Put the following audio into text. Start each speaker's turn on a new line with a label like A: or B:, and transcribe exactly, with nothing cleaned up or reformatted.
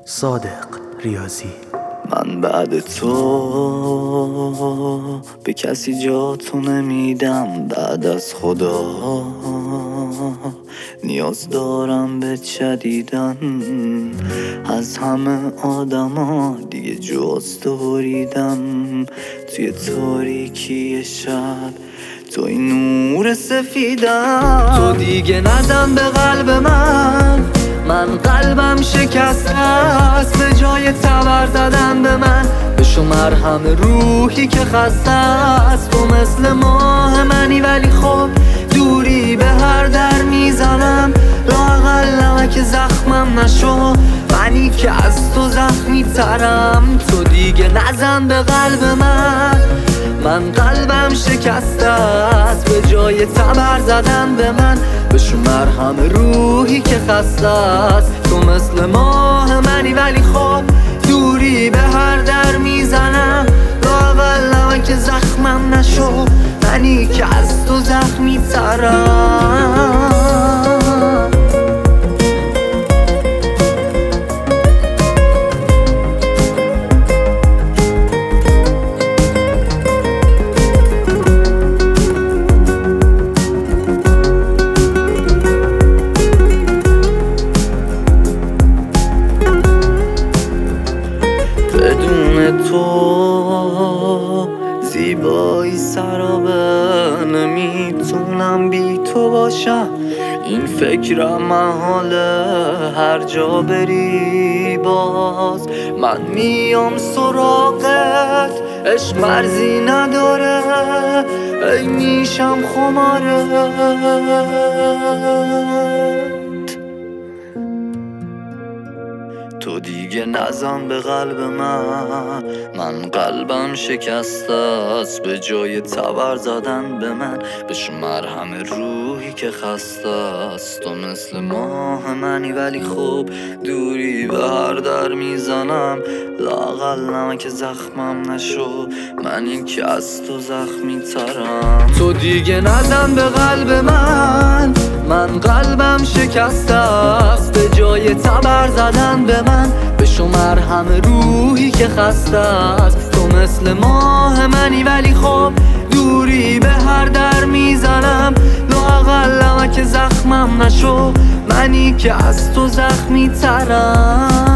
A: صادق ریاضی.
B: من بعد تو به کسی جا تو نمیدم، بعد از خدا نیاز دارم به چدیدن. از همه آدما دیگه جز تو بریدم، توی تاریکی شب تو این نور سفیدم. تو دیگه نزن به قلب من، من قلبم شکسته است. به جای تبر زدن به من بشو مرهم روحی که خسته است. تو مثل ماه منی ولی خب دوری به هر در میزنم. لااقل نمک زخمم نشو، منی که از تو زخمی ترم. تو دیگه نزن به قلب من، من قلبم شکسته است. به جای تبر زدن به من بشو مرهم روحی که خسته است. تو مثل ماه منی ولی خب دوری به هر در میزنم. لااقل نمک زخمم نشو، منی که از تو زخمی ترم. تو زیبایی سرابه، نمیتونم بی تو باشم. این فکرم محاله، هر جا بری باز من میام سراغت. عشق مرزی نداره، ای میشم خمارت. تو دیگه نزن به قلب من، من قلبم شکسته است. به جای تبر زدن به من بشو مرهم روحی که خسته است. تو مثل ماه منی ولی خوب دوری به هر در میزنم. لااقل نمک زخمم نشو، منی که از تو زخمی ترم. تو دیگه نزن به قلب من، من قلبم شکسته است. به جای تبر زدن به من بشو مرهم روحی که خسته است. تو مثل ماه منی ولی خب دوری به هر در میزنم. لااقل نمک زخمم نشو، منی که از تو زخمی ترم.